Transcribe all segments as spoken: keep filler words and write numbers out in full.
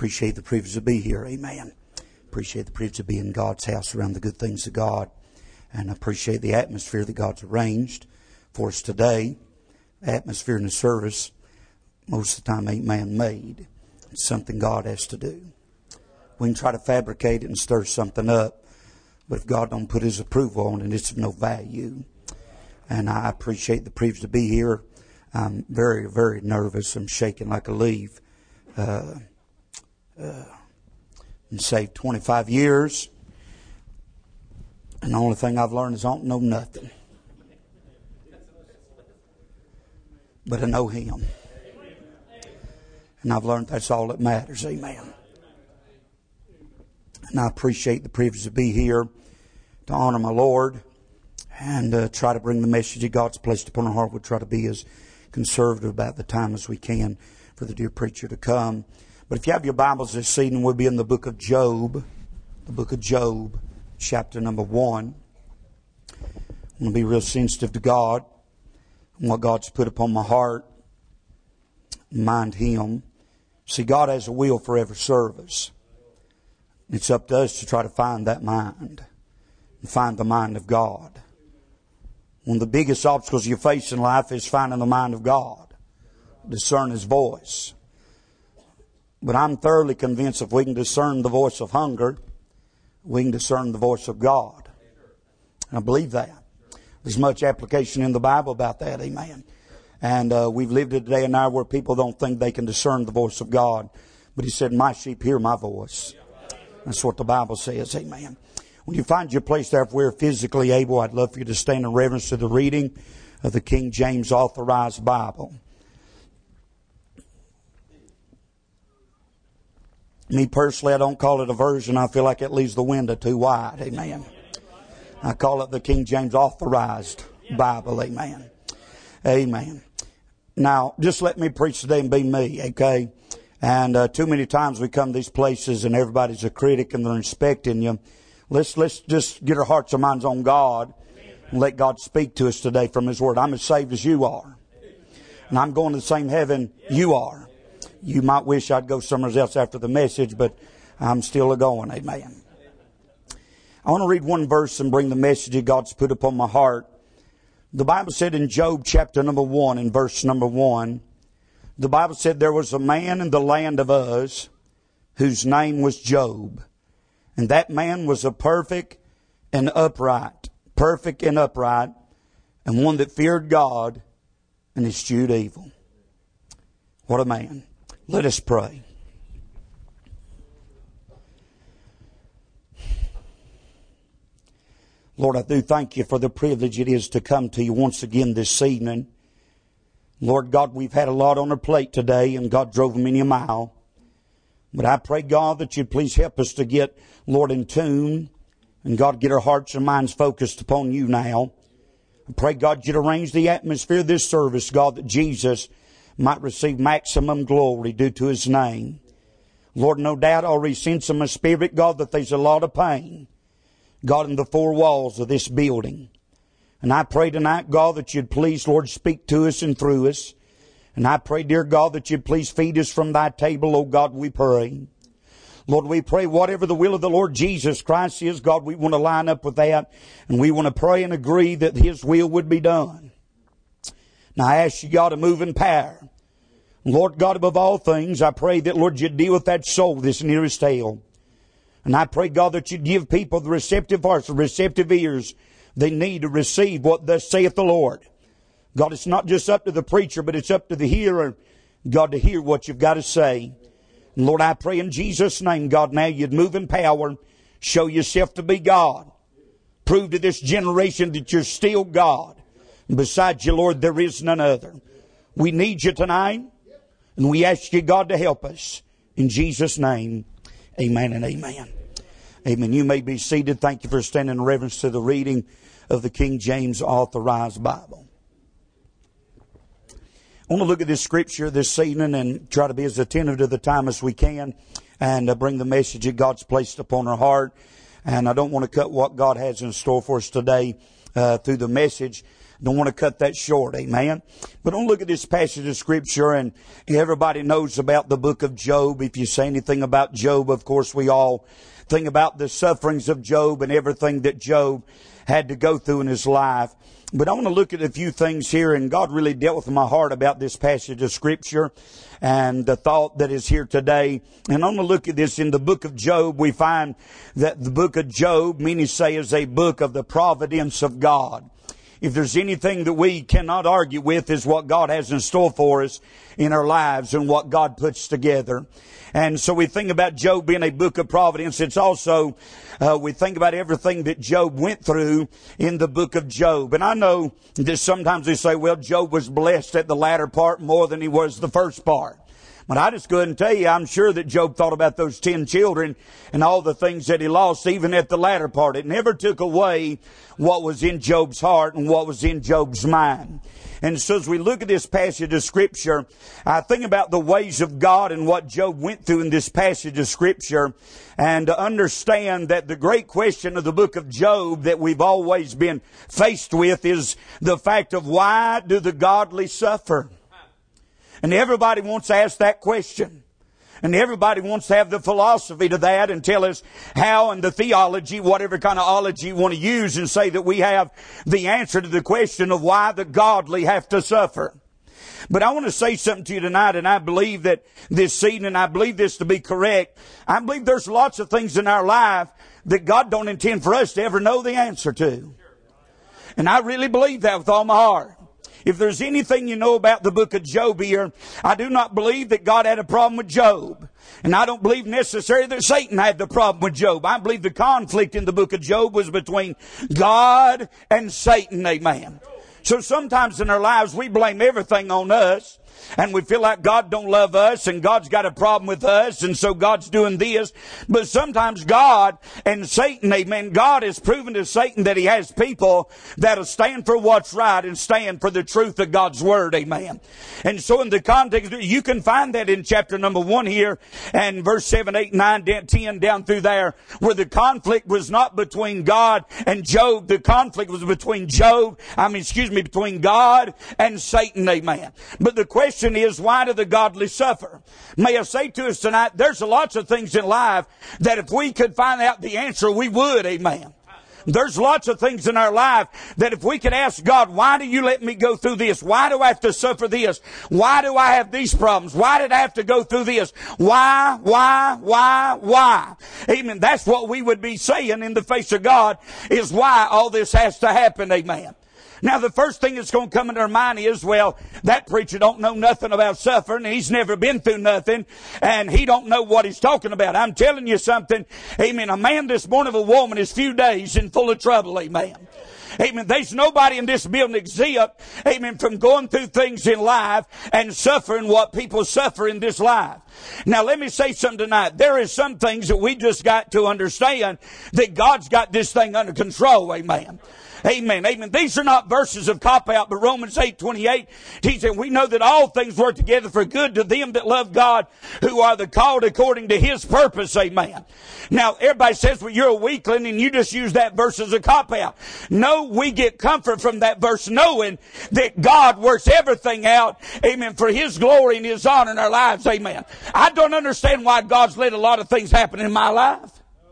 Appreciate the privilege to be here. Amen. Appreciate the privilege to be in God's house around the good things of God. And I appreciate the atmosphere that God's arranged for us today. The atmosphere in the service, most of the time, ain't man-made. It's something God has to do. We can try to fabricate it and stir something up, but if God don't put His approval on it, it's of no value. And I appreciate the privilege to be here. I'm very, very nervous. I'm shaking like a leaf. Uh, uh, been saved twenty-five years. And the only thing I've learned is I don't know nothing. But I know Him. And I've learned that's all that matters. Amen. And I appreciate the privilege to be here to honor my Lord and uh, try to bring the message that God's placed upon our heart. We'll try to be as conservative about the time as we can for the dear preacher to come. But if you have your Bibles this evening, we'll be in the book of Job. The book of Job, chapter number one. I'm going to be real sensitive to God and what God's put upon my heart. Mind Him. See, God has a will for every service. It's up to us to try to find that mind and find the mind of God. One of the biggest obstacles you face in life is finding the mind of God. Discern His voice. But I'm thoroughly convinced if we can discern the voice of hunger, we can discern the voice of God. And I believe that. There's much application in the Bible about that. Amen. And uh, we've lived in a day and hour where people don't think they can discern the voice of God. But He said, my sheep hear my voice. That's what the Bible says. Amen. When you find your place there, if we're physically able, I'd love for you to stand in reverence to the reading of the King James Authorized Bible. Me personally, I don't call it a version. I feel like it leaves the window too wide. Amen. I call it the King James Authorized Bible. Amen. Amen. Now, just let me preach today and be me, okay? And uh, too many times we come to these places and everybody's a critic and they're inspecting you. Let's let's just get our hearts and minds on God and let God speak to us today from His Word. I'm as saved as you are. And I'm going to the same heaven you are. You might wish I'd go somewhere else after the message, but I'm still a-going. Amen. I want to read one verse and bring the message that God's put upon my heart. The Bible said in Job chapter number one, in verse number one, the Bible said there was a man in the land of Uz whose name was Job. And that man was a perfect and upright, perfect and upright, and one that feared God and eschewed evil. What a man. Let us pray. Lord, I do thank You for the privilege it is to come to You once again this evening. Lord God, we've had a lot on our plate today, and God drove many a mile. But I pray, God, that You'd please help us to get, Lord, in tune, and God, get our hearts and minds focused upon You now. I pray, God, You'd arrange the atmosphere of this service, God, that Jesus might receive maximum glory due to His name. Lord, no doubt I already sense in my spirit, God, that there's a lot of pain, God, in the four walls of this building. And I pray tonight, God, that You'd please, Lord, speak to us and through us. And I pray, dear God, that You'd please feed us from Thy table, oh God, we pray. Lord, we pray whatever the will of the Lord Jesus Christ is, God, we want to line up with that. And we want to pray and agree that His will would be done. Now I ask You, God, to move in power. Lord God, above all things, I pray that, Lord, You'd deal with that soul that's nearest hell. And I pray, God, that You'd give people the receptive hearts, the receptive ears they need to receive what thus saith the Lord. God, it's not just up to the preacher, but it's up to the hearer, God, to hear what You've got to say. And Lord, I pray in Jesus' name, God, now You'd move in power, show Yourself to be God. Prove to this generation that You're still God. And besides You, Lord, there is none other. We need You tonight, and we ask You, God, to help us. In Jesus' name, amen and amen. Amen. You may be seated. Thank you for standing in reverence to the reading of the King James Authorized Bible. I want to look at this scripture this evening and try to be as attentive to the time as we can and uh, bring the message that God's placed upon our heart. And I don't want to cut what God has in store for us today uh, through the message. Don't want to cut that short, amen. But don't look at this passage of Scripture, and everybody knows about the book of Job. If you say anything about Job, of course we all think about the sufferings of Job and everything that Job had to go through in his life. But I want to look at a few things here, and God really dealt with my heart about this passage of Scripture and the thought that is here today. And I want to look at this in the book of Job. We find that the book of Job, many say, is a book of the providence of God. If there's anything that we cannot argue with, is what God has in store for us in our lives and what God puts together. And so we think about Job being a book of providence. It's also, uh, we think about everything that Job went through in the book of Job. And I know that sometimes they say, well, Job was blessed at the latter part more than he was the first part. But I just go ahead and tell you, I'm sure that Job thought about those ten children and all the things that he lost, even at the latter part. It never took away what was in Job's heart and what was in Job's mind. And so as we look at this passage of Scripture, I think about the ways of God and what Job went through in this passage of Scripture, and to understand that the great question of the book of Job that we've always been faced with is the fact of, why do the godly suffer? And everybody wants to ask that question. And everybody wants to have the philosophy to that and tell us how, and the theology, whatever kind of ology you want to use, and say that we have the answer to the question of why the godly have to suffer. But I want to say something to you tonight, and I believe that this evening, I believe this to be correct. I believe there's lots of things in our life that God don't intend for us to ever know the answer to. And I really believe that with all my heart. If there's anything you know about the book of Job here, I do not believe that God had a problem with Job. And I don't believe necessarily that Satan had the problem with Job. I believe the conflict in the book of Job was between God and Satan, amen. So sometimes in our lives we blame everything on us. And we feel like God don't love us and God's got a problem with us, and so God's doing this. But sometimes God and Satan, amen, God has proven to Satan that he has people that'll stand for what's right and stand for the truth of God's Word, amen. And so in the context, you can find that in chapter number one here and verse seven, eight, nine, ten down through there, where the conflict was not between God and Job. The conflict was between Job, I mean, excuse me, between God and Satan, amen. But the question question is, why do the godly suffer? May I say to us tonight, there's lots of things in life that if we could find out the answer, we would, amen. There's lots of things in our life that if we could ask God, why do you let me go through this? Why do I have to suffer this? Why do I have these problems? Why did I have to go through this? Why, why, why, why? Amen. That's what we would be saying in the face of God, is why all this has to happen, amen. Now, the first thing that's going to come into our mind is, well, that preacher don't know nothing about suffering. He's never been through nothing, and he don't know what he's talking about. I'm telling you something, amen. A man this born of a woman is few days and full of trouble, amen. Amen. There's nobody in this building exempt, amen, from going through things in life and suffering what people suffer in this life. Now, let me say something tonight. There is some things that we just got to understand that God's got this thing under control, amen. Amen. Amen. These are not verses of cop-out, but Romans eight twenty-eight teaches, we know that all things work together for good to them that love God, who are the called according to His purpose. Amen. Now, everybody says, well, you're a weakling and you just use that verse as a cop-out. No, we get comfort from that verse knowing that God works everything out, amen, for His glory and His honor in our lives. Amen. I don't understand why God's let a lot of things happen in my life.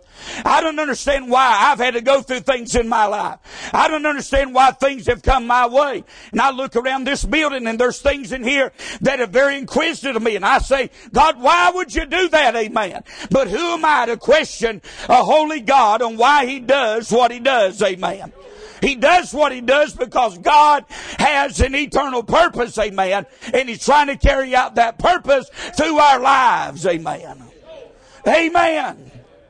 I don't understand why I've had to go through things in my life. I don't understand why things have come my way. And I look around this building and there's things in here that are very inquisitive to me. And I say, God, why would you do that? Amen. But who am I to question a holy God on why He does what He does? Amen. He does what He does because God has an eternal purpose. Amen. And He's trying to carry out that purpose through our lives. Amen. Amen.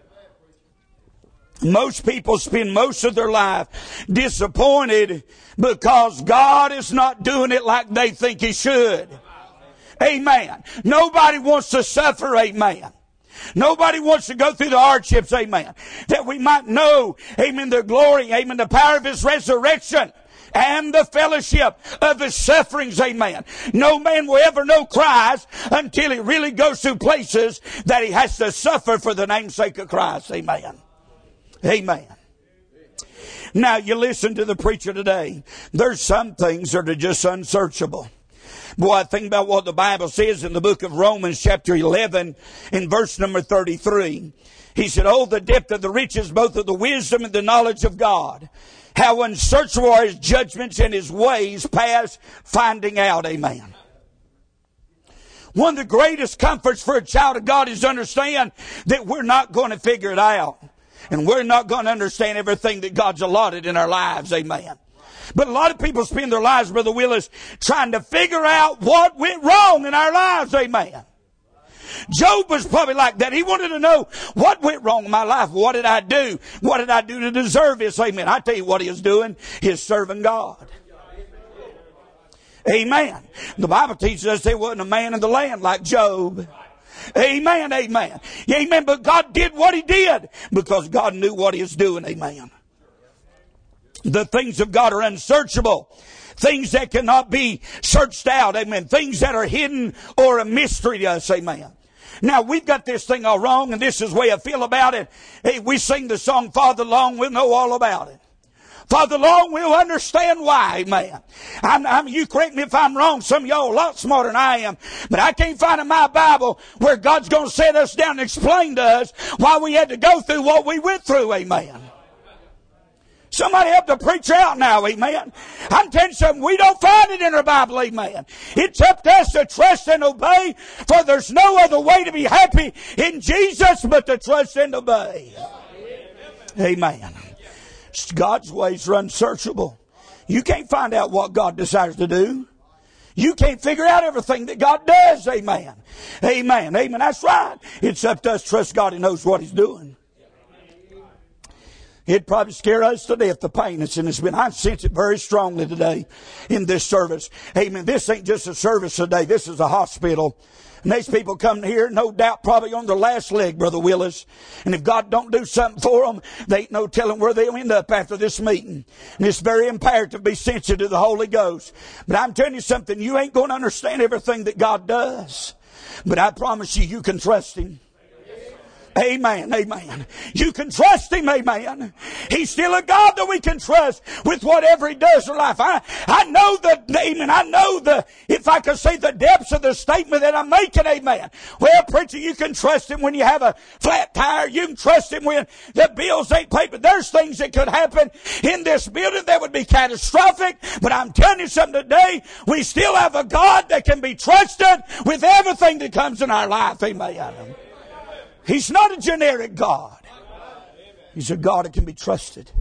Most people spend most of their life disappointed because God is not doing it like they think He should. Amen. Nobody wants to suffer. Amen. Nobody wants to go through the hardships. Amen. That we might know, amen, the glory, amen, the power of His resurrection and the fellowship of His sufferings. Amen. No man will ever know Christ until he really goes through places that he has to suffer for the name's sake of Christ. Amen. Amen. Now you listen to the preacher today. There's some things that are just unsearchable. Boy, I think about what the Bible says in the book of Romans chapter eleven in verse number thirty-three. He said, oh, the depth of the riches, both of the wisdom and the knowledge of God. How unsearchable are His judgments and His ways past finding out. Amen. One of the greatest comforts for a child of God is to understand that we're not going to figure it out. And we're not going to understand everything that God's allotted in our lives. Amen. But a lot of people spend their lives, Brother Willis, trying to figure out what went wrong in our lives. Amen. Job was probably like that. He wanted to know what went wrong in my life. What did I do? What did I do to deserve this? Amen. I tell you what he was doing. He was serving God. Amen. The Bible teaches us there wasn't a man in the land like Job. Amen. Amen. Amen. But God did what He did because God knew what He was doing. Amen. The things of God are unsearchable. Things that cannot be searched out. Amen. Things that are hidden or a mystery to us. Amen. Now, we've got this thing all wrong, and this is the way I feel about it. Hey, we sing the song, Father Long, we'll know all about it. Father Long, we'll understand why, man. I'm, I'm, you correct me if I'm wrong. Some of y'all are a lot smarter than I am. But I can't find in my Bible where God's going to set us down and explain to us why we had to go through what we went through, amen. Somebody help the preacher out now, amen. I'm telling you something, we don't find it in our Bible, amen. It's up to us to trust and obey, for there's no other way to be happy in Jesus but to trust and obey. Amen. God's ways are unsearchable. You can't find out what God desires to do. You can't figure out everything that God does, amen. Amen, amen, that's right. It's up to us to trust God. He knows what He's doing. It'd probably scare us to death, the pain that's in this been. I sense it very strongly today in this service. Amen. This ain't just a service today. This is a hospital. And these people come here, no doubt, probably on their last leg, Brother Willis. And if God don't do something for them, they ain't no telling where they'll end up after this meeting. And it's very imperative to be sensitive to the Holy Ghost. But I'm telling you something, you ain't going to understand everything that God does. But I promise you, you can trust Him. Amen, amen. You can trust Him, amen. He's still a God that we can trust with whatever He does in life. I, I know the, amen, I know the, if I could say the depths of the statement that I'm making, amen. Well, preacher, you can trust Him when you have a flat tire. You can trust Him when the bills ain't paid. But there's things that could happen in this building that would be catastrophic. But I'm telling you something today, we still have a God that can be trusted with everything that comes in our life, amen. He's not a generic God. He's a God that can be trusted.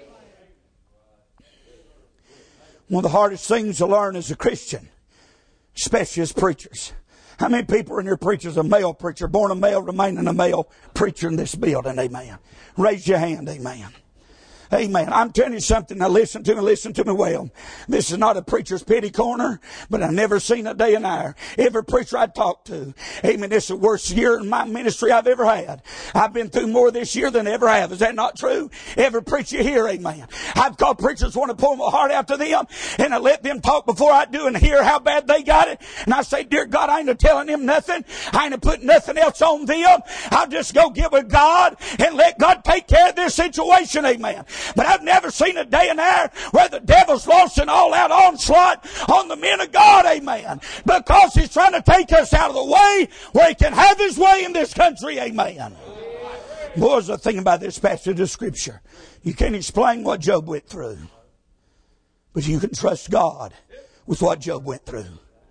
One of the hardest things to learn as a Christian, especially as preachers. How many people in here preachers, a male preacher, born a male, remaining a male preacher in this building? Amen. Raise your hand, amen. Amen. I'm telling you something. Now listen to me, listen to me well. This is not a preacher's pity corner, but I've never seen a day and hour. Every preacher I talk to, amen, this is the worst year in my ministry I've ever had. I've been through more this year than I ever have. Is that not true? Every preacher here, amen. I've called preachers want to pull my heart out to them, and I let them talk before I do and hear how bad they got it. And I say, dear God, I ain't telling them nothing. I ain't putting nothing else on them. I'll just go get with God and let God take care of this situation, amen. But I've never seen a day and hour where the devil's launched an all-out onslaught on the men of God, amen. Because he's trying to take us out of the way where he can have his way in this country, amen. Boys, the thing about this passage of Scripture, you can't explain what Job went through. But you can trust God with what Job went through.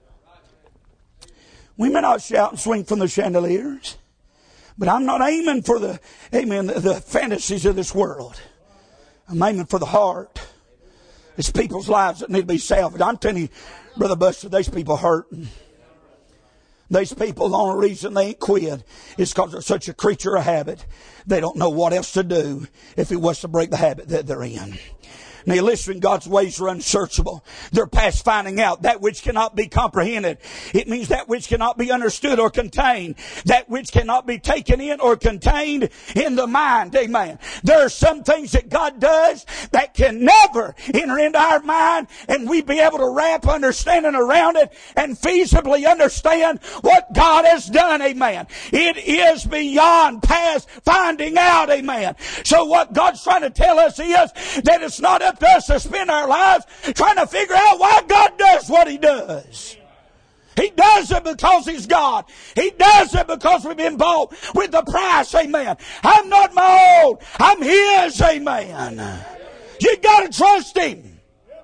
We may not shout and swing from the chandeliers, but I'm not aiming for the, amen, the, the fantasies of this world. I'm aiming for the heart. It's people's lives that need to be salvaged. I'm telling you, Brother Buster, these people hurting. These people, the only reason they ain't quit is because they're such a creature of habit. They don't know what else to do if it was to break the habit that they're in. Now listen, God's ways are unsearchable. They're past finding out. That which cannot be comprehended. It means that which cannot be understood or contained. That which cannot be taken in or contained in the mind. Amen. There are some things that God does that can never enter into our mind, and we be able to wrap understanding around it and feasibly understand what God has done. Amen. It is beyond past finding out. Amen. So what God's trying to tell us is that it's not up to us to spend our lives trying to figure out why God does what He does. He does it because He's God. He does it because we've been bought with the price. Amen. I'm not my own. I'm His. Amen. You got to trust Him.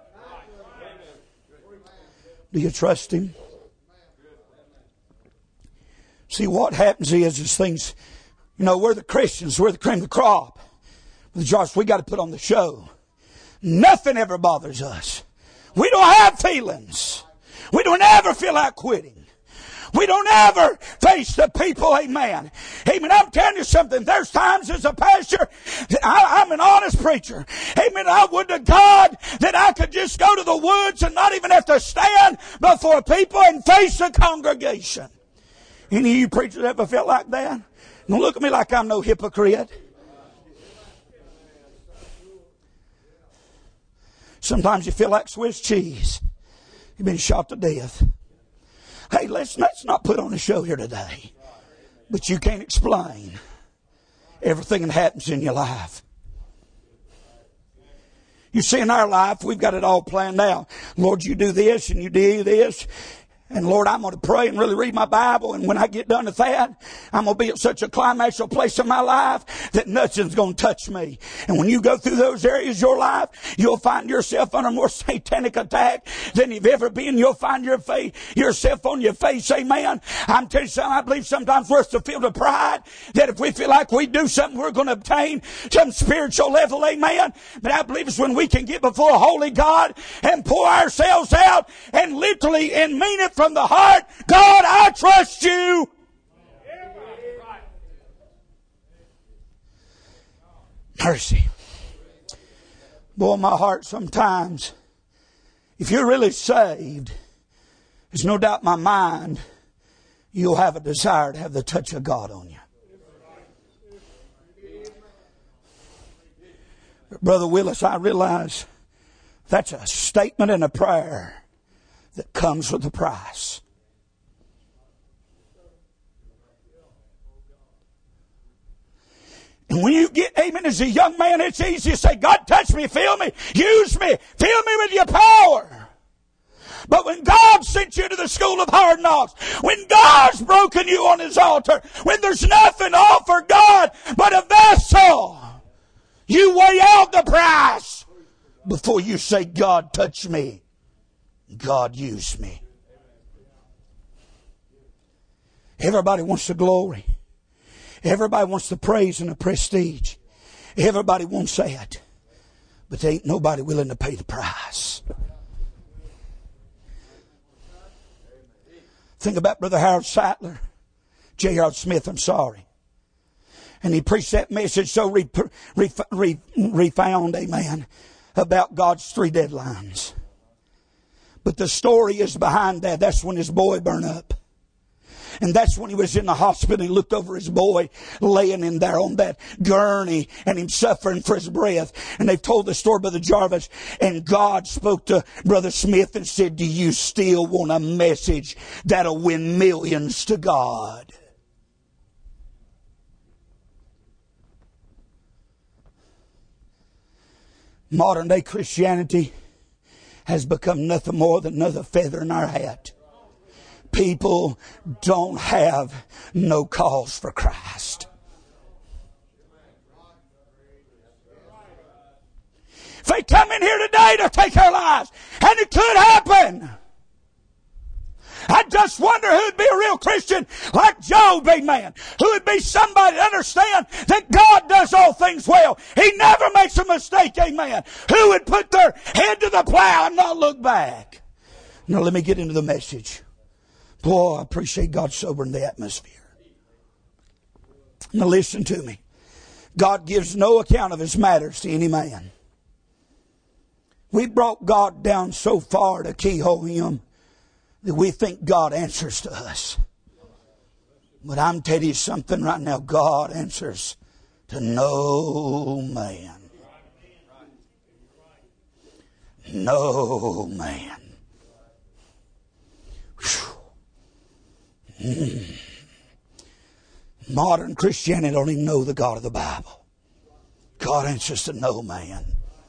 Do you trust Him? See, what happens is, is things, you know, we're the Christians. We're the cream of the crop. But Josh, we got to put on the show. Nothing ever bothers us. We don't have feelings. We don't ever feel like quitting. We don't ever face the people. Amen. Amen. I'm telling you something. There's times as a pastor, I, I'm an honest preacher. Amen. I would to God that I could just go to the woods and not even have to stand before people and face the congregation. Any of you preachers ever felt like that? Don't look at me like I'm no hypocrite. Sometimes you feel like Swiss cheese. You've been shot to death. Hey, let's, let's not put on a show here today. But you can't explain everything that happens in your life. You see, in our life, we've got it all planned out. Lord, you do this and you do this. And Lord, I'm going to pray and really read my Bible. And when I get done with that, I'm going to be at such a climaxal place in my life that nothing's going to touch me. And when you go through those areas of your life, you'll find yourself under more satanic attack than you've ever been. You'll find your face, yourself on your face. Amen. I'm telling you something. I believe sometimes we're so filled with pride that if we feel like we do something, we're going to obtain some spiritual level. Amen. But I believe it's when we can get before a holy God and pour ourselves out and literally and mean it from the heart. God, I trust you. Mercy. Boy, my heart sometimes, if you're really saved, there's no doubt in my mind you'll have a desire to have the touch of God on you. But Brother Willis, I realize that's a statement and a prayer that comes with a price. And when you get, amen, as a young man, it's easy to say, God, touch me, fill me, use me, fill me with your power. But when God sent you to the school of hard knocks, when God's broken you on His altar, when there's nothing to offer God but a vessel, you weigh out the price before you say, God, touch me. God, use me. Everybody wants the glory. Everybody wants the praise and the prestige. Everybody wants that. But there ain't nobody willing to pay the price. Think about Brother Harold Sattler. J. Harold Smith, I'm sorry. And he preached that message so re- re- re- refound, amen, about God's three deadlines. But the story is behind that. That's when his boy burned up. And that's when he was in the hospital. He looked over his boy laying in there on that gurney and him suffering for his breath. And they've told the story, Brother Jarvis. And God spoke to Brother Smith and said, do you still want a message that'll win millions to God? Modern day Christianity has become nothing more than another feather in our hat. People don't have no cause for Christ. If they come in here today to take our lives, and it could happen, I just wonder who'd be a real Christian like Job, amen. Who would be somebody to understand that God does all things well. He never makes a mistake, amen. Who would put their head to the plow and not look back. Now let me get into the message. Boy, I appreciate God sobering the atmosphere. Now listen to me. God gives no account of His matters to any man. We brought God down so far to keyhole Him that we think God answers to us. But I'm telling you something right now. God answers to no man. No man. Mm. Modern Christianity don't even know the God of the Bible. God answers to no man.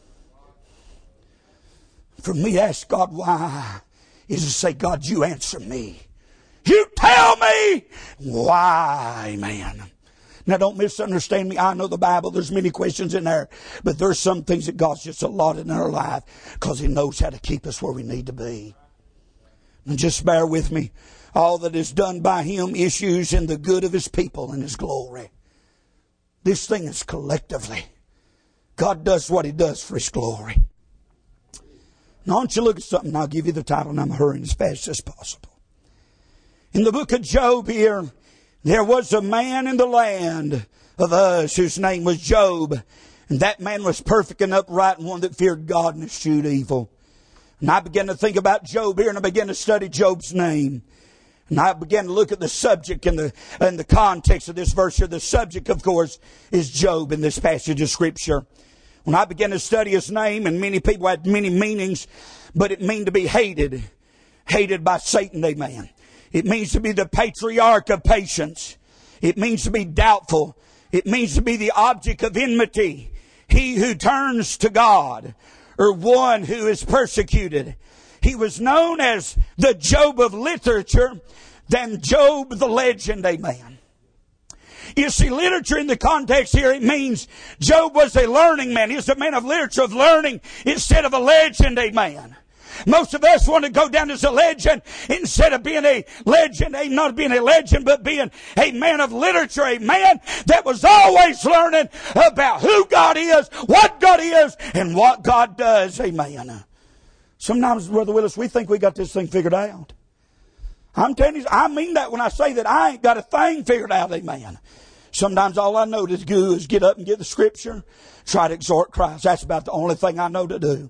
For me to ask God why is to say, God, you answer me. You tell me why, man. Now don't misunderstand me. I know the Bible. There's many questions in there. But there's some things that God's just allotted in our life because He knows how to keep us where we need to be. And just bear with me. All that is done by Him issues in the good of His people and His glory. This thing is collectively. God does what He does for His glory. Now, why don't you look at something? I'll give you the title, and I'm hurrying as fast as possible. In the book of Job here, there was a man in the land of Uz whose name was Job. And that man was perfect and upright and one that feared God and eschewed evil. And I began to think about Job here, and I began to study Job's name. And I began to look at the subject and the, and the context of this verse here. The subject, of course, is Job in this passage of Scripture. When I began to study his name, and many people had many meanings, but it means to be hated. Hated by Satan, amen. It means to be the patriarch of patience. It means to be doubtful. It means to be the object of enmity. He who turns to God, or one who is persecuted. He was known as the Job of literature, than Job the legend, amen. You see, literature in the context here, it means Job was a learning man. He was a man of literature, of learning, instead of a legend, amen. Most of us want to go down as a legend instead of being a legend, a, not being a legend, but being a man of literature, a man that was always learning about who God is, what God is, and what God does, amen. Sometimes, Brother Willis, we think we got this thing figured out. I'm telling you, I mean that when I say that I ain't got a thing figured out, amen. Sometimes all I know to do is get up and get the Scripture, try to exhort Christ. That's about the only thing I know to do.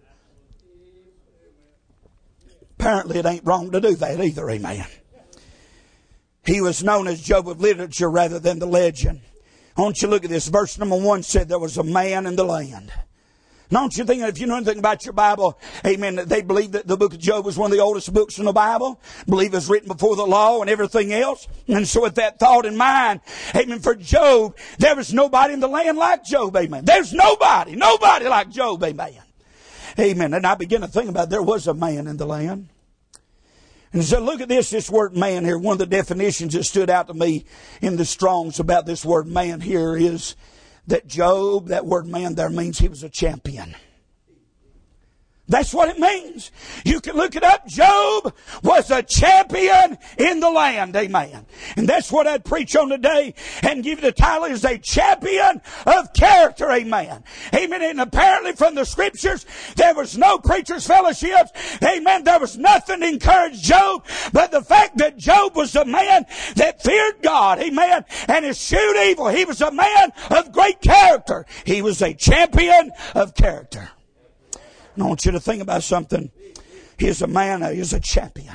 Apparently it ain't wrong to do that either, amen. He was known as Job of literature rather than the legend. I want you to look at this. Verse number one said there was a man in the land. Don't you think that if you know anything about your Bible, amen, they believe that the book of Job was one of the oldest books in the Bible. Believe it was written before the law and everything else. And so with that thought in mind, amen, for Job, there was nobody in the land like Job, amen. There's nobody, nobody like Job, amen. Amen. And I began to think about it. There was a man in the land. And so look at this, this word man here. One of the definitions that stood out to me in the Strong's about this word man here is that Job, that word man there means he was a champion. That's what it means. You can look it up. Job was a champion in the land. Amen. And that's what I'd preach on today and give you the title is a champion of character. Amen. Amen. And apparently from the Scriptures, there was no preachers' fellowships. Amen. There was nothing to encourage Job but the fact that Job was a man that feared God. Amen. And eschewed evil. He was a man of great character. He was a champion of character. I want you to think about something. He is a man, he is a champion.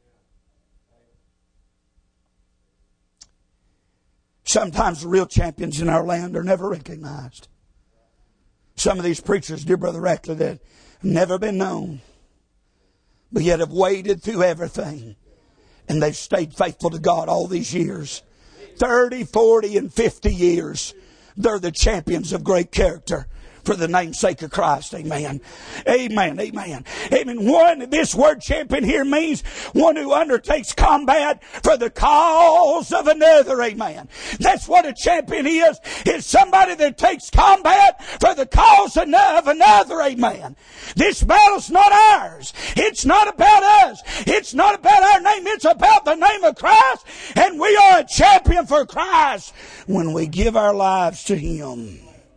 Sometimes the real champions in our land are never recognized. Some of these preachers, dear Brother Rackley, that have never been known, but yet have waded through everything. And they've stayed faithful to God all these years. thirty, forty, and fifty years. They're the champions of great character. For the namesake of Christ. Amen. Amen. Amen. Amen. One, this word champion here means one who undertakes combat for the cause of another. Amen. That's what a champion is. It's somebody that takes combat for the cause of another. Amen. This battle's not ours. It's not about us. It's not about our name. It's about the name of Christ. And we are a champion for Christ when we give our lives to Him.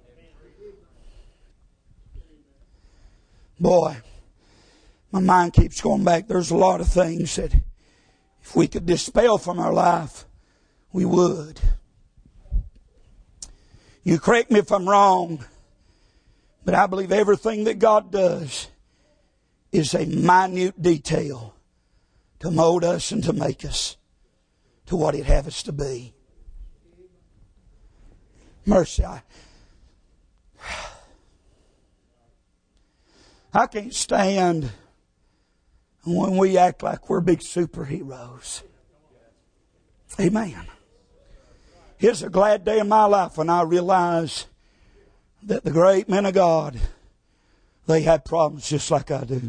Boy, my mind keeps going back. There's a lot of things that if we could dispel from our life, we would. You correct me if I'm wrong, but I believe everything that God does is a minute detail to mold us and to make us to what He'd have us to be. Mercy, I, I can't stand when we act like we're big superheroes. Amen. It's a glad day in my life when I realize that the great men of God, they had problems just like I do.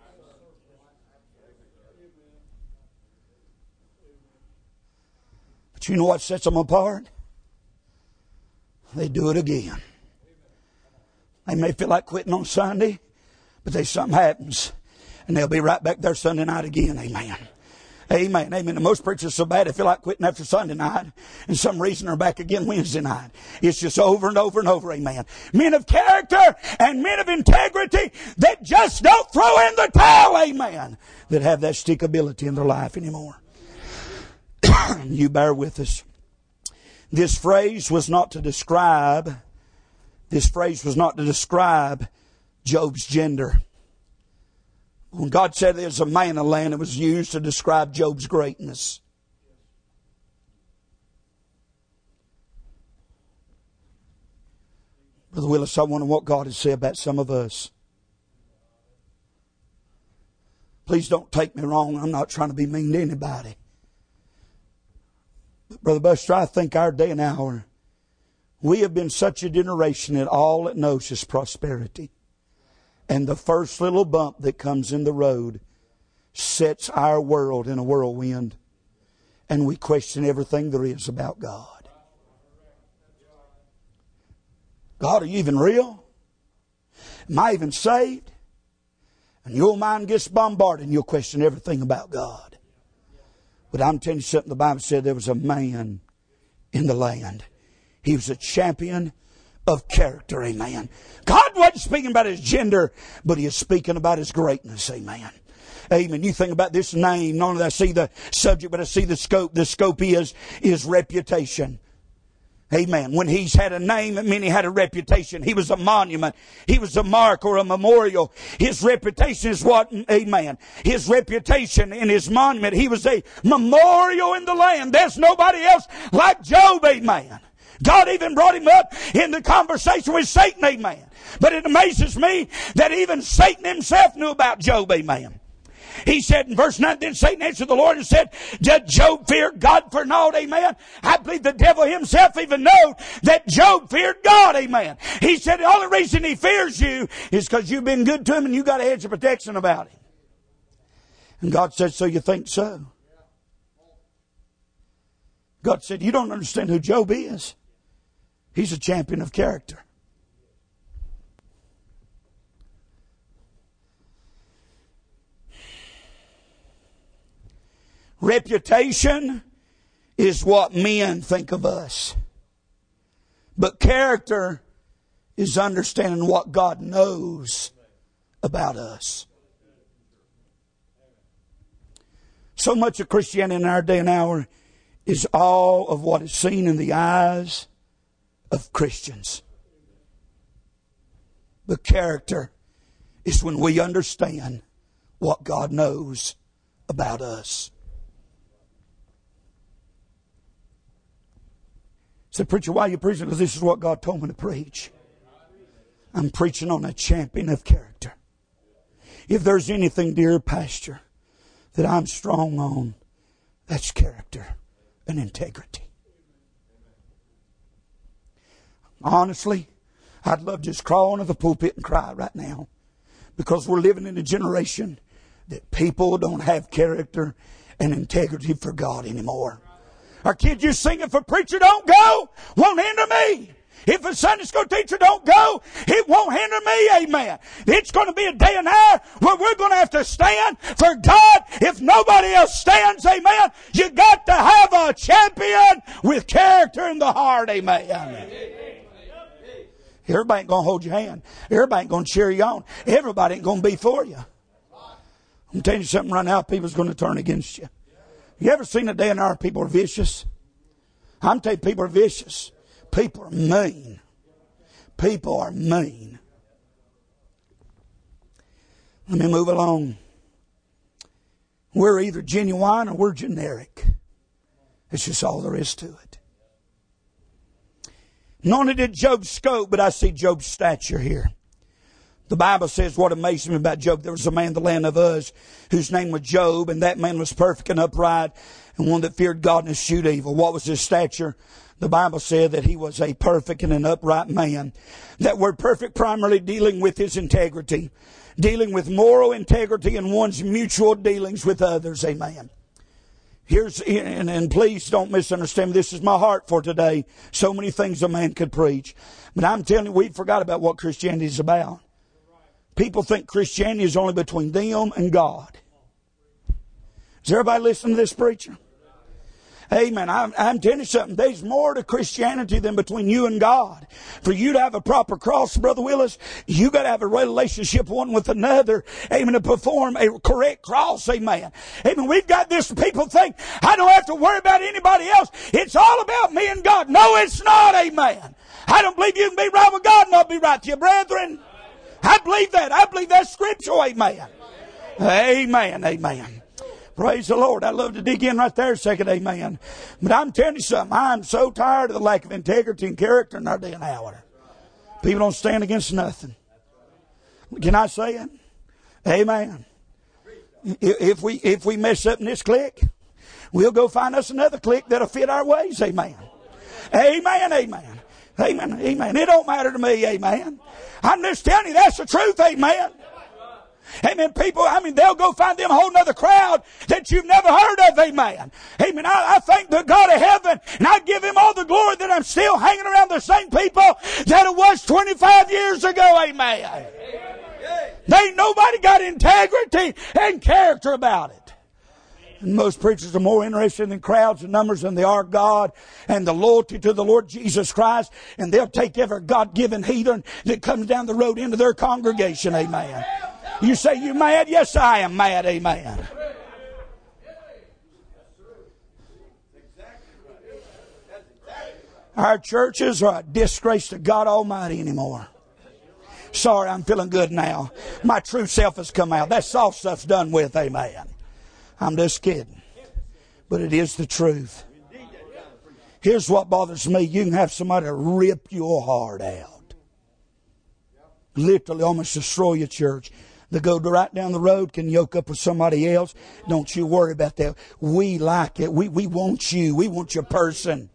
But you know what sets them apart? They do it again. They may feel like quitting on Sunday, but there's something happens, and they'll be right back there Sunday night again. Amen. Amen. Amen. And most preachers are so bad they feel like quitting after Sunday night, and some reason they're back again Wednesday night. It's just over and over and over. Amen. Men of character and men of integrity that just don't throw in the towel. Amen. That have that stickability in their life anymore. You bear with us. This phrase was not to describe, this phrase was not to describe Job's gender. When God said there's a man in the land, it was used to describe Job's greatness. Brother Willis, I wonder what God has said about some of us. Please don't take me wrong. I'm not trying to be mean to anybody. But Brother Buster, I think our day and hour, we have been such a generation that all it knows is prosperity. And the first little bump that comes in the road sets our world in a whirlwind. And we question everything there is about God. God, are you even real? Am I even saved? And your mind gets bombarded and you'll question everything about God. But I'm telling you something, the Bible said there was a man in the land. He was a champion of character, amen. God wasn't speaking about his gender, but He is speaking about his greatness, amen. Amen. You think about this name, not only do I see the subject, but I see the scope. The scope is, is reputation. Amen. When he's had a name, it meant he had a reputation. He was a monument. He was a mark or a memorial. His reputation is what? Amen. His reputation and his monument. He was a memorial in the land. There's nobody else like Job, amen. God even brought him up in the conversation with Satan, amen. But it amazes me that even Satan himself knew about Job, amen. He said in verse nine, then Satan answered the Lord and said, did Job fear God for naught? Amen. I believe the devil himself even knew that Job feared God. Amen. He said the only reason he fears you is because you've been good to him and you got a hedge of protection about him. And God said, so you think so? God said, you don't understand who Job is. He's a champion of character. Reputation is what men think of us. But character is understanding what God knows about us. So much of Christianity in our day and hour is all of what is seen in the eyes of Christians. But character is when we understand what God knows about us. I said, preacher, why are you preaching? Because this is what God told me to preach. I'm preaching on a champion of character. If there's anything, dear pastor, that I'm strong on, that's character and integrity. Honestly, I'd love to just crawl into the pulpit and cry right now. Because we're living in a generation that people don't have character and integrity for God anymore. Our kids just singing for preacher don't go, won't hinder me. If a Sunday school teacher don't go, it won't hinder me, amen. It's going to be a day and hour where we're going to have to stand for God. If nobody else stands, amen, you got to have a champion with character in the heart, amen. Everybody ain't going to hold your hand. Everybody ain't going to cheer you on. Everybody ain't going to be for you. I'm telling you something right now, people's going to turn against you. You ever seen a day and hour people are vicious? I'm telling you, people are vicious. People are mean. People are mean. Let me move along. We're either genuine or we're generic. It's just all there is to it. Not only did Job scope, but I see Job's stature here. The Bible says what amazed me about Job. There was a man in the land of Uz whose name was Job, and that man was perfect and upright and one that feared God and eschewed evil. What was his stature? The Bible said that he was a perfect and an upright man. That word perfect primarily dealing with his integrity, dealing with moral integrity and one's mutual dealings with others. Amen. Here's, and, and please don't misunderstand me. This is my heart for today. So many things a man could preach. But I'm telling you, we forgot about what Christianity is about. People think Christianity is only between them and God. Is everybody listening to this preacher? Amen. I'm, I'm telling you something. There's more to Christianity than between you and God. For you to have a proper cross, Brother Willis, you got to have a relationship one with another. Amen. To perform a correct cross. Amen. Amen. We've got this. People think, I don't have to worry about anybody else. It's all about me and God. No, it's not. Amen. I don't believe you can be right with God and not be right to you, brethren. I believe that. I believe that's scriptural. Amen. Amen. Amen. Praise the Lord. I'd love to dig in right there a second. Amen. But I'm telling you something. I'm so tired of the lack of integrity and character in our day and hour. People don't stand against nothing. Can I say it? Amen. If we, if we mess up in this clique, we'll go find us another clique that'll fit our ways. Amen. Amen. Amen. Amen. Amen. It don't matter to me. Amen. I'm just telling you that's the truth. Amen. Amen. People, I mean, they'll go find them a whole nother crowd that you've never heard of. Amen. Amen. I, I thank the God of heaven, and I give Him all the glory that I'm still hanging around the same people that it was twenty-five years ago. Amen. There ain't nobody got integrity and character about it. And most preachers are more interested in crowds and numbers than they are God and the loyalty to the Lord Jesus Christ. And they'll take every God-given heathen that comes down the road into their congregation. Amen. You say you mad? Yes, I am mad. Amen. Our churches are a disgrace to God Almighty anymore. Sorry, I'm feeling good now. My true self has come out. That soft stuff's done with. Amen. I'm just kidding. But it is the truth. Here's what bothers me. You can have somebody rip your heart out. Literally almost destroy your church. They go right down the road, can yoke up with somebody else. Don't you worry about that. We like it. We, we want you. We want your person.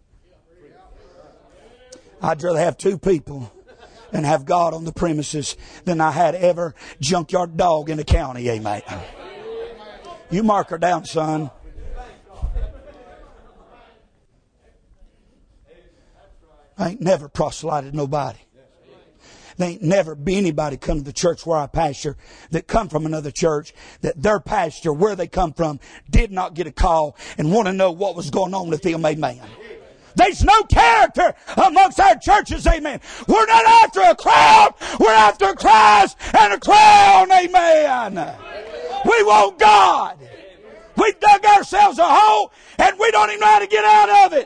I'd rather have two people and have God on the premises than I had ever junkyard dog in the county. Amen. You mark her down, son. I ain't never proselyted nobody. There ain't never be anybody come to the church where I pastor that come from another church, that their pastor, where they come from, did not get a call and want to know what was going on with them. Amen. There's no character amongst our churches. Amen. We're not after a crowd. We're after Christ and a crown. Amen. We want God. We've dug ourselves a hole and we don't even know how to get out of it.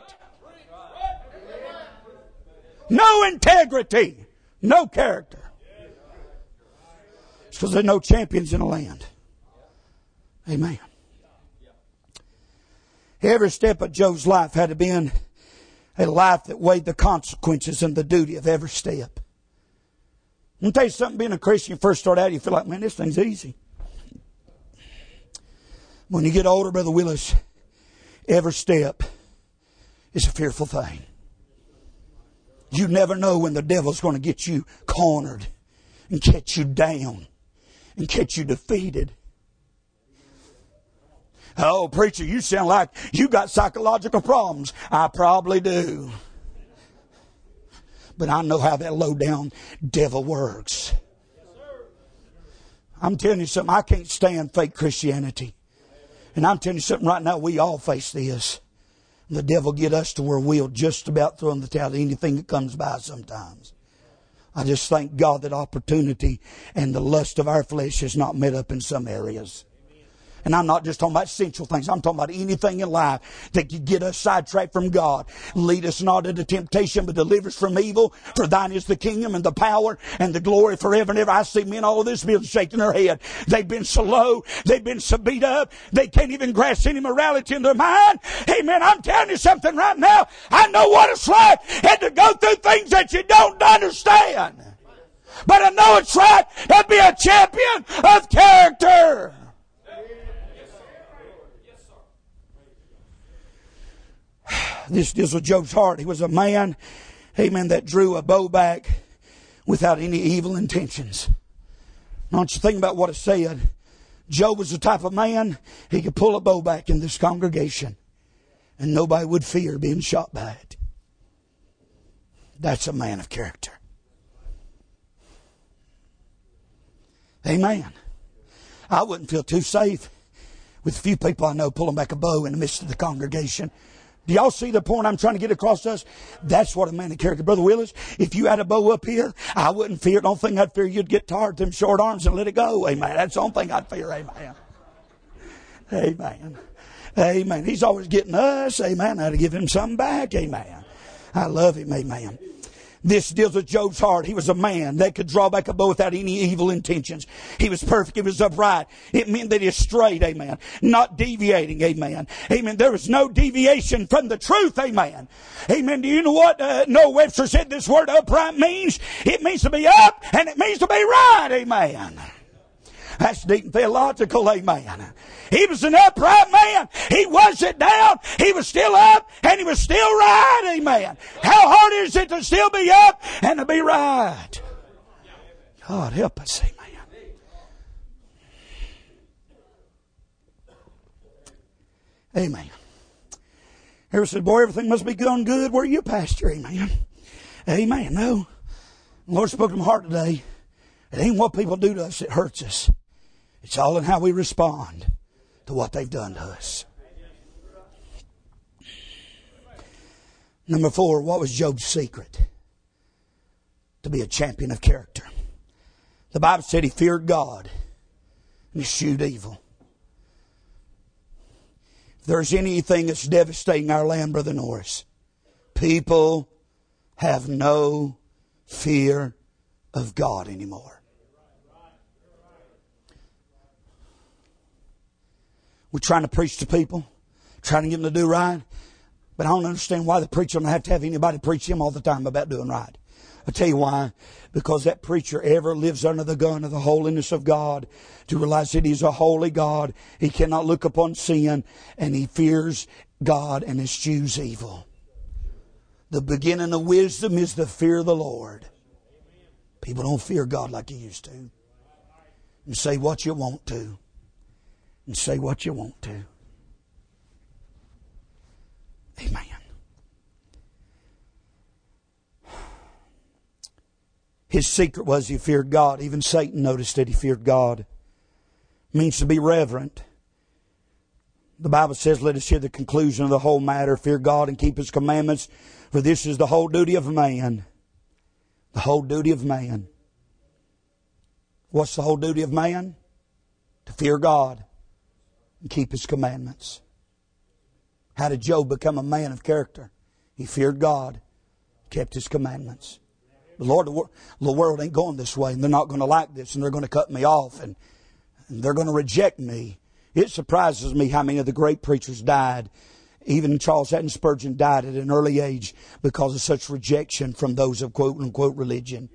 No integrity. No character. It's because there's no champions in the land. Amen. Every step of Job's life had to be in a life that weighed the consequences and the duty of every step. Let me tell you something, being a Christian, you first start out, you feel like, man, this thing's easy. When you get older, Brother Willis, every step is a fearful thing. You never know when the devil's going to get you cornered and catch you down and catch you defeated. Oh, preacher, you sound like you got psychological problems. I probably do. But I know how that low down devil works. I'm telling you something, I can't stand fake Christianity. And I'm telling you something right now, we all face this. The devil get us to where we'll just about throw in the towel to anything that comes by sometimes. I just thank God that opportunity and the lust of our flesh is not met up in some areas. And I'm not just talking about essential things. I'm talking about anything in life that could get us sidetracked from God. Lead us not into temptation, but deliver us from evil. For thine is the kingdom and the power and the glory forever and ever. I see men all over this building shaking their head. They've been so low. They've been so beat up. They can't even grasp any morality in their mind. Amen. I'm telling you something right now. I know what it's like and to go through things that you don't understand. But I know it's right to be a champion of character. This deals with Job's heart. He was a man, amen, that drew a bow back without any evil intentions. Now, don't you think about what it said. Job was the type of man, he could pull a bow back in this congregation and nobody would fear being shot by it. That's a man of character. Amen. I wouldn't feel too safe with a few people I know pulling back a bow in the midst of the congregation. Do y'all see the point I'm trying to get across to us? That's what a man of character. Brother Willis, if you had a bow up here, I wouldn't fear. Don't think I'd fear you'd get tired with them short arms and let it go. Amen. That's the only thing I'd fear. Amen. Amen. Amen. He's always getting us. Amen. I had to give him something back. Amen. I love him. Amen. This deals with Job's heart. He was a man that could draw back a bow without any evil intentions. He was perfect. He was upright. It meant that he was straight. Amen. Not deviating. Amen. Amen. There was no deviation from the truth. Amen. Amen. Do you know what uh, Noah Webster said this word upright means? It means to be up and it means to be right. Amen. That's deep and theological. Amen. He was an upright man. He wasn't down. He was still up and he was still right. Amen. How hard is it to still be up and to be right? God help us. Amen. Amen. Ever said, boy, everything must be going good where you pastor. Amen. Amen. No. The Lord spoke to my heart today. It ain't what people do to us that hurts us. It's all in how we respond to what they've done to us. Number four, what was Job's secret? To be a champion of character. The Bible said he feared God and eschewed evil. If there's anything that's devastating our land, Brother Norris, people have no fear of God anymore. We're trying to preach to people, trying to get them to do right. But I don't understand why the preacher don't have to have anybody preach him all the time about doing right. I'll tell you why. Because that preacher ever lives under the gun of the holiness of God to realize that he's a holy God. He cannot look upon sin and he fears God and eschews evil. The beginning of wisdom is the fear of the Lord. People don't fear God like you used to. And say what you want to. And say what you want to. Amen. His secret was he feared God. Even Satan noticed that he feared God. It means to be reverent. The Bible says, let us hear the conclusion of the whole matter. Fear God and keep His commandments, for this is the whole duty of man. The whole duty of man. What's the whole duty of man? To fear God and keep His commandments. How did Job become a man of character? He feared God, kept His commandments. The Lord, the world ain't going this way, and they're not going to like this, and they're going to cut me off, and, and they're going to reject me. It surprises me how many of the great preachers died. Even Charles Haddon Spurgeon died at an early age because of such rejection from those of quote unquote religion.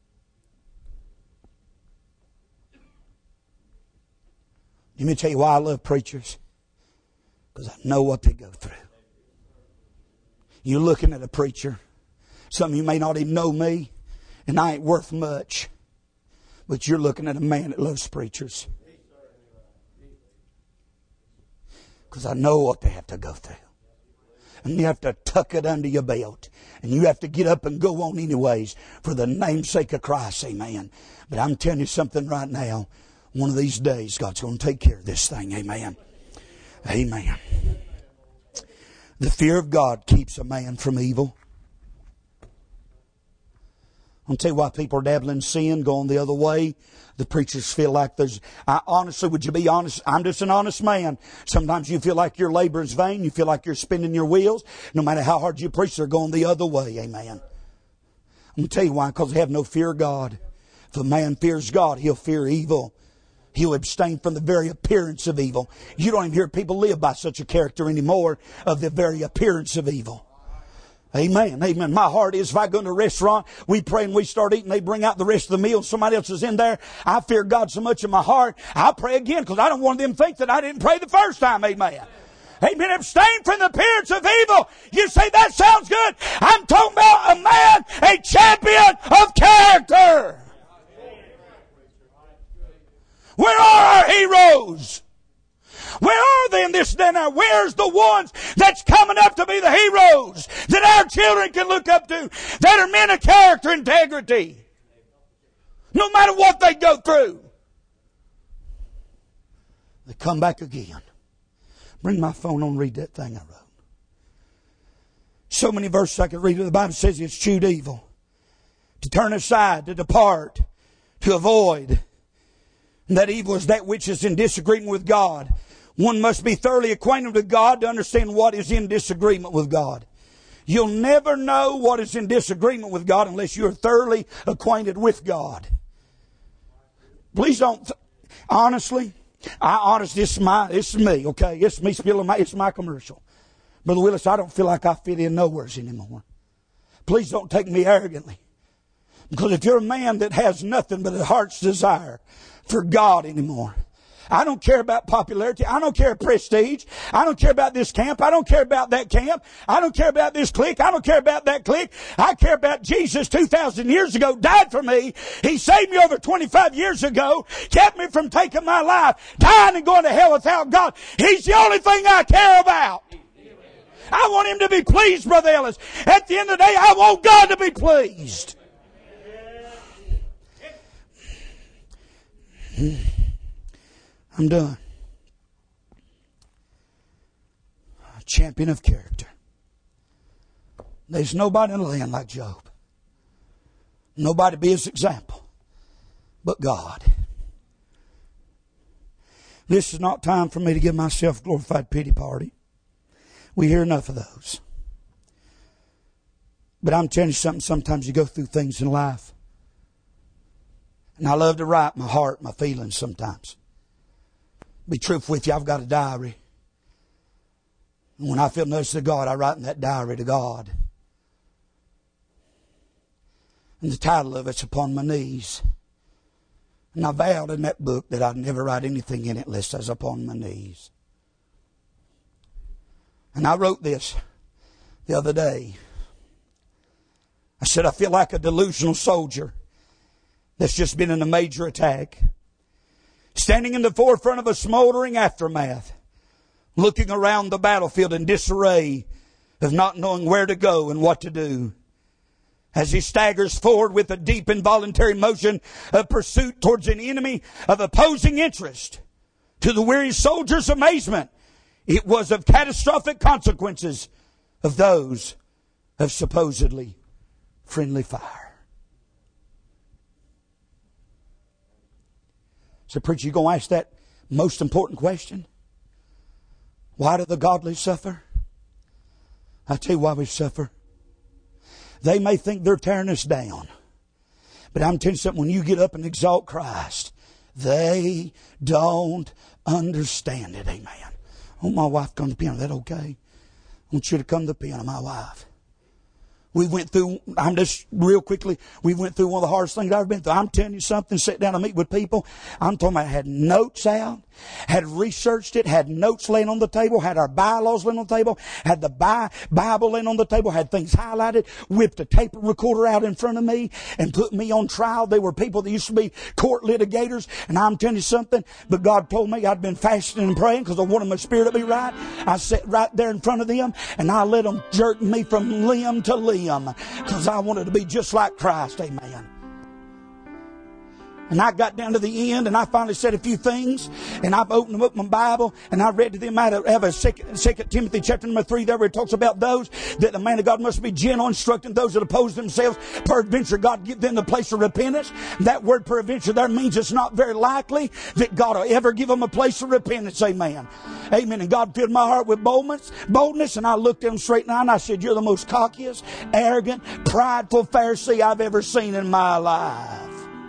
Let me tell you why I love preachers. Because I know what they go through. You're looking at a preacher. Some of you may not even know me, and I ain't worth much. But you're looking at a man that loves preachers. Because I know what they have to go through. And you have to tuck it under your belt. And you have to get up and go on anyways for the namesake of Christ. Amen. But I'm telling you something right now. One of these days, God's going to take care of this thing. Amen. Amen. The fear of God keeps a man from evil. I'll tell you why people are dabbling in sin, going the other way. The preachers feel like there's, I, honestly, would you be honest? I'm just an honest man. Sometimes you feel like your labor is vain. You feel like you're spinning your wheels. No matter how hard you preach, they're going the other way. Amen. I'm going to tell you why. Because they have no fear of God. If a man fears God, he'll fear evil. He'll abstain from the very appearance of evil. You don't even hear people live by such a character anymore, of the very appearance of evil. Amen. Amen. My heart is, if I go to a restaurant, we pray and we start eating, they bring out the rest of the meal, somebody else is in there. I fear God so much in my heart, I'll pray again, because I don't want them to think that I didn't pray the first time. Amen. Amen. Abstain from the appearance of evil. You say, that sounds good. I'm talking about a man, a champion of character. Where are our heroes? Where are they in this day now? Where's the ones that's coming up to be the heroes that our children can look up to, that are men of character, integrity, no matter what they go through? They come back again. Bring my phone on and read that thing I wrote. So many verses I could read. The Bible says it's chewed evil, to turn aside, to depart, to avoid. And that evil is that which is in disagreement with God. One must be thoroughly acquainted with God to understand what is in disagreement with God. You'll never know what is in disagreement with God unless you're thoroughly acquainted with God. Please don't, th- honestly, I honestly, this is my, this is me, okay? It's me spilling my, it's my commercial. Brother Willis, I don't feel like I fit in nowhere anymore. Please don't take me arrogantly. Because if you're a man that has nothing but a heart's desire for God anymore, I don't care about popularity. I don't care prestige. I don't care about this camp. I don't care about that camp. I don't care about this clique. I don't care about that clique. I care about Jesus two thousand years ago, died for me. He saved me over twenty-five years ago, kept me from taking my life, dying and going to hell without God. He's the only thing I care about. I want Him to be pleased, Brother Ellis. At the end of the day, I want God to be pleased. I'm done. A champion of character. There's nobody in the land like Job. Nobody to be his example but God. This is not time for me to give myself a glorified pity party. We hear enough of those. But I'm telling you something, sometimes you go through things in life. And I love to write my heart, my feelings sometimes. Be truthful with you, I've got a diary. And when I feel notice to God, I write in that diary to God. And the title of it's Upon My Knees. And I vowed in that book that I'd never write anything in it unless I was upon my knees. And I wrote this the other day. I said, I feel like a delusional soldier that's just been in a major attack, standing in the forefront of a smoldering aftermath, looking around the battlefield in disarray of not knowing where to go and what to do. As he staggers forward with a deep involuntary motion of pursuit towards an enemy of opposing interest, to the weary soldier's amazement, it was of catastrophic consequences of those of supposedly friendly fire. So, preacher, you going to ask that most important question? Why do the godly suffer? I'll tell you why we suffer. They may think they're tearing us down. But I'm telling you something, when you get up and exalt Christ, they don't understand it. Amen. Oh, my wife come to the piano. Is that okay? I want you to come to the piano, my wife. We went through, I'm just real quickly, we went through one of the hardest things I've ever been through. I'm telling you something, sit down and meet with people. I'm talking about I had notes out, had researched it, had notes laying on the table, had our bylaws laying on the table, had the Bi- Bible laying on the table, had things highlighted, whipped a tape recorder out in front of me and put me on trial. They were people that used to be court litigators. And I'm telling you something, but God told me I'd been fasting and praying because I wanted my spirit to be right. I sat right there in front of them and I let them jerk me from limb to limb, because I wanted to be just like Christ. Amen. And I got down to the end and I finally said a few things and I've opened up my Bible and I read to them out of a second, second Timothy chapter number three there where it talks about those that the man of God must be gentle, instructing those that oppose themselves. Peradventure God give them the place of repentance. That word peradventure there means it's not very likely that God will ever give them a place of repentance. Amen. Amen. And God filled my heart with boldness, boldness and I looked at him straight in the eye and I said, you're the most cockiest, arrogant, prideful Pharisee I've ever seen in my life.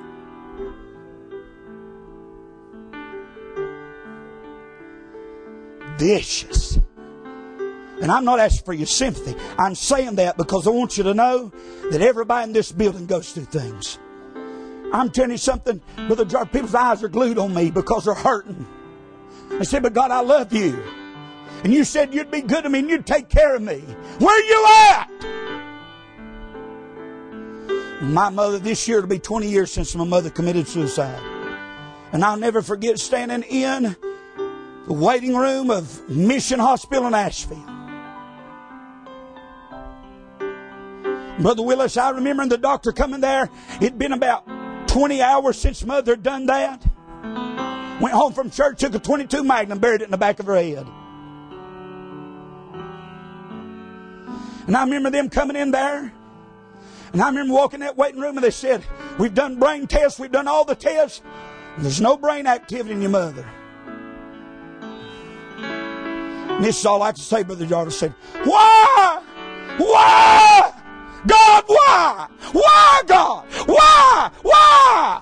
Vicious. And I'm not asking for your sympathy. I'm saying that because I want you to know that everybody in this building goes through things. I'm telling you something, Brother George, people's eyes are glued on me because they're hurting. They said, but God, I love you. And you said you'd be good to me and you'd take care of me. Where you at? My mother, this year it'll be twenty years since my mother committed suicide. And I'll never forget standing in the waiting room of Mission Hospital in Asheville. Brother Willis, I remember the doctor coming there. It'd been about twenty hours since Mother had done that. Went home from church, took a twenty-two Magnum, buried it in the back of her head. And I remember them coming in there. And I remember walking in that waiting room and they said, we've done brain tests, we've done all the tests. And there's no brain activity in your mother. And this is all I have to say, Brother Jarvis said, why? Why? God, why? Why, God? Why? Why?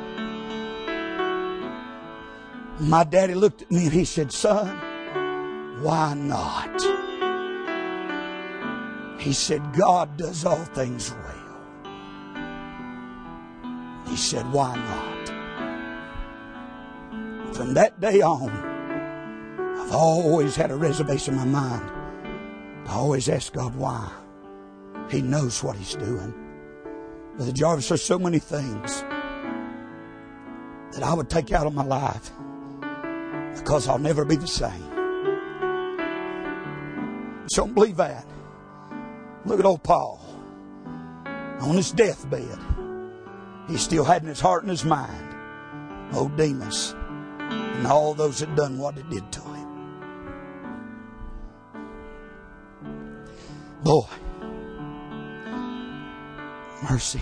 My daddy looked at me and he said, son, why not? He said, God does all things well. He said, why not? From that day on, I've always had a reservation in my mind. I always ask God why. He knows what He's doing. Brother Jarvis, there's so many things that I would take out of my life because I'll never be the same. So don't believe that. Look at old Paul. On his deathbed, he still had in his heart and his mind old Demas and all those that done what it did to him. Boy, mercy.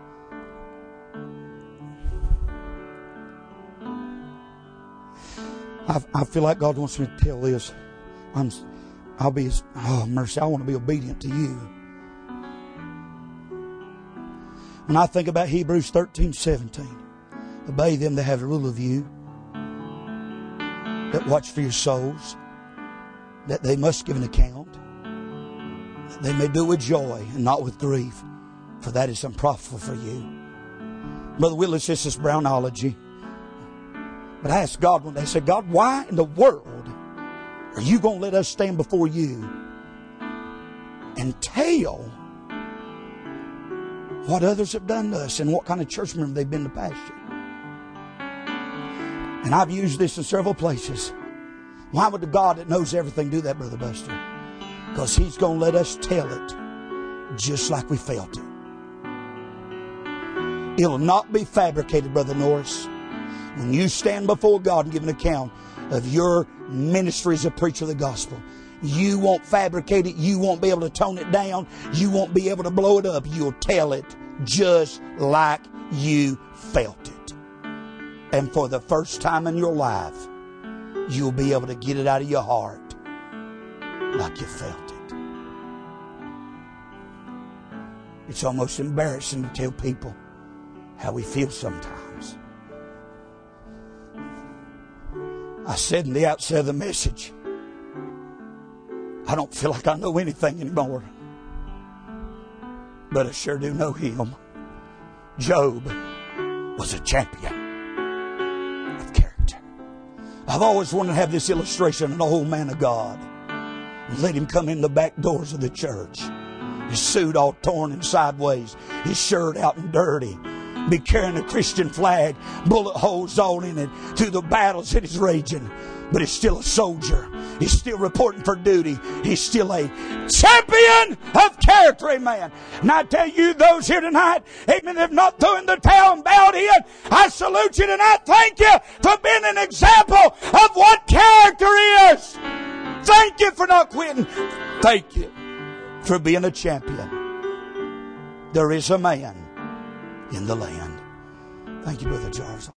I, I feel like God wants me to tell this. I'm, I'll be, oh mercy, I want to be obedient to you. When I think about Hebrews thirteen seventeen, obey them that have the rule of you, that watch for your souls, that they must give an account. They may do it with joy and not with grief, for that is unprofitable for you. Brother Willis, this is Brownology. But I asked God one day, I said, God, why in the world are you going to let us stand before you and tell what others have done to us and what kind of church member they've been to pasture? And I've used this in several places. Why would the God that knows everything do that, Brother Buster? Because He's going to let us tell it just like we felt it. It'll not be fabricated, Brother Norris. When you stand before God and give an account of your ministry as a preacher of the gospel, you won't fabricate it. You won't be able to tone it down. You won't be able to blow it up. You'll tell it just like you felt it. And for the first time in your life, you'll be able to get it out of your heart like you felt it. It's almost embarrassing to tell people how we feel sometimes. I said in the outset of the message, I don't feel like I know anything anymore. But I sure do know Him. Job was a champion of character. I've always wanted to have this illustration of an old man of God. And let him come in the back doors of the church. His suit all torn and sideways. His shirt out and dirty. Be carrying a Christian flag, bullet holes all in it, through the battles that he's raging. But he's still a soldier. He's still reporting for duty. He's still a champion of character, amen. And I tell you, those here tonight, amen, that have not thrown the towel and bowed in, I salute you tonight. Thank you for being an example of what character is. Thank you for not quitting. Thank you for being a champion. There is a man in the land. Thank you, Brother Charles.